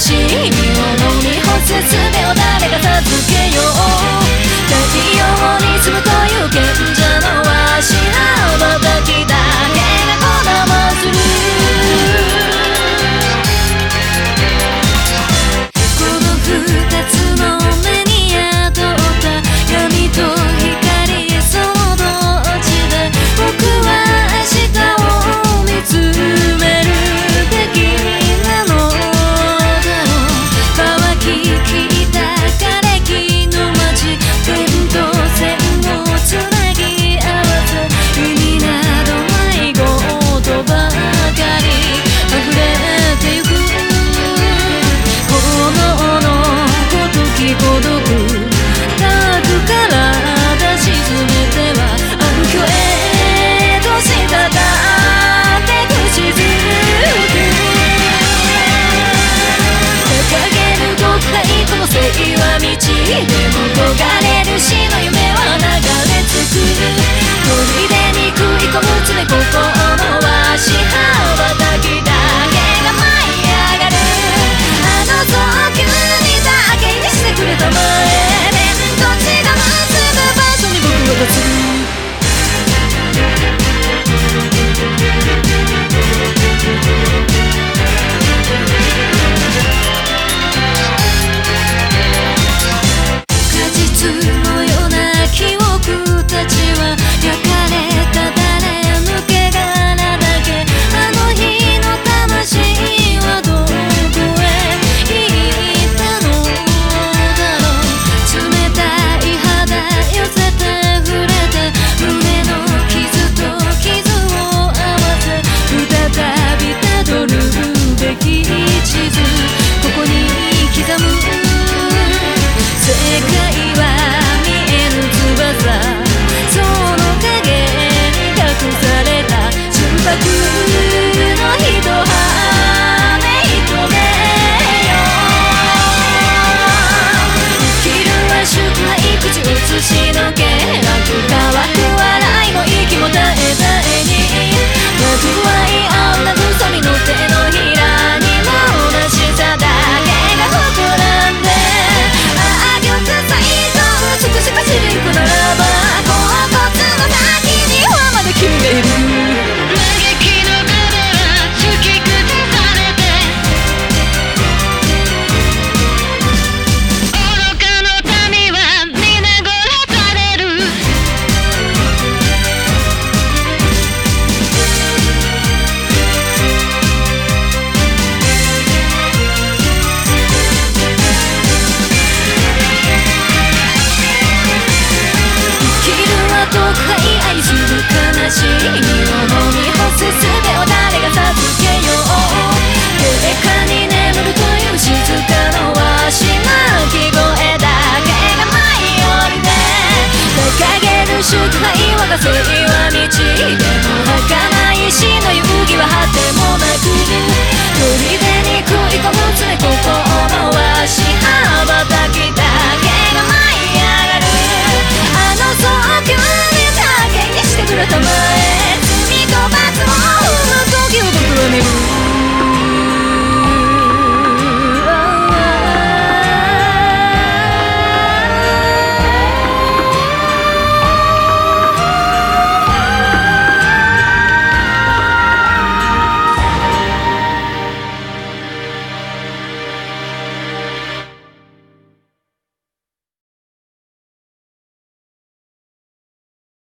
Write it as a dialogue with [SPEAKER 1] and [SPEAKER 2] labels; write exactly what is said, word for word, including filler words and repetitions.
[SPEAKER 1] しいものに干す術を誰が授けよう。太陽に住むという賢者のわしらばたきだけがこだまする。この二つの目に宿った闇と光、そのどっちで僕は明日を見つめるべきなのだろう。乾ききった枯れ木の街、点と線をつなぎ合わせ、意味などないことばかり溢れてゆく。炎のごとき孤独、ダークから沈めては暗渠へと滴ってくしずく。掲げる国体この正義は道でも焦がれるし